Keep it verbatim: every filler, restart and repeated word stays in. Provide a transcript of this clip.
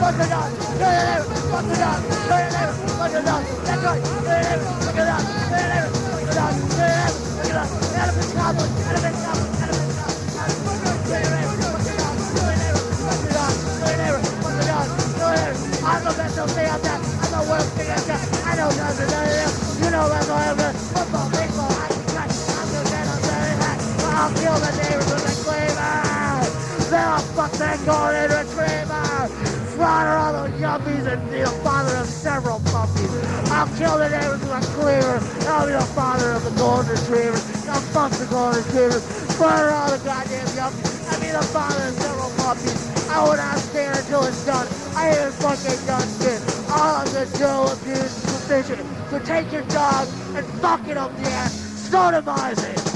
Fuck your dog. Kill your neighbor. Fuck your dog. Kill your neighbor. Fuck your dog. That's right. Kill your neighbor. Fuck your dog. Kill your neighbor. Fuck your dog. Kill your neighbor. Fuck your dog. Elephant goblin. Elephant goblin. Elephant goblin. Kill your neighbor. Fuck your dog. Kill your neighbor. Fuck your dog. Kill your neighbor. Fuck your dog. Kill your neighbor. I'm the best thing out there. I'm the worst thing out there. I know nothing. You know that's all I'm football, baseball, hockey, cut. I'm the man on the hat. I'll kill the neighbors with a cleaver. Then I'll fuck that golden retriever. Slaughter all those yuppies and be the father of several puppies. I'll kill the neighbors with a cleaver. I'll be the father of the golden retriever. I'll fuck the golden retriever. Slaughter all the goddamn yuppies. I'll be the father of several puppies. I would not stand until it's done. I ain't fucking done shit. All of the Joe abuse sufficient. So take your dog and fuck it up the ass. Sodomize it.